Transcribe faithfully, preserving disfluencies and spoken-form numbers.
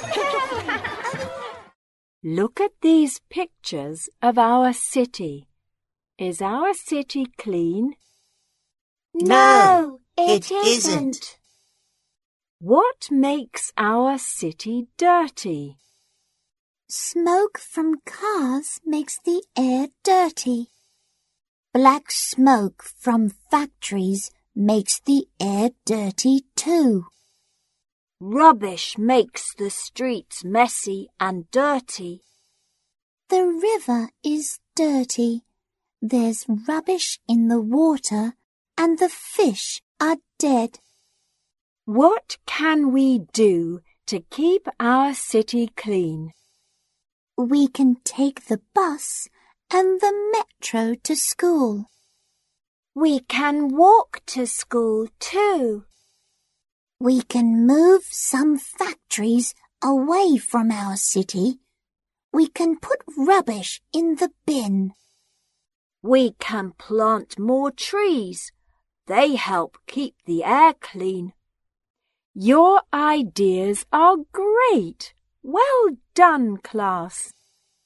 Look at these pictures of our city. Is our city clean? No, it isn't. What makes our city dirty? Smoke from cars makes the air dirty. Black smoke from factories makes the air dirty too. Rubbish makes the streets messy and dirty. The river is dirty. There's rubbish in the water and the fish are dead. What can we do to keep our city clean? We can take the bus and the metro to school. We can walk to school too. We can move some factories away from our city. We can put rubbish in the bin. We can plant more trees. They help keep the air clean. Your ideas are great. Well done, class.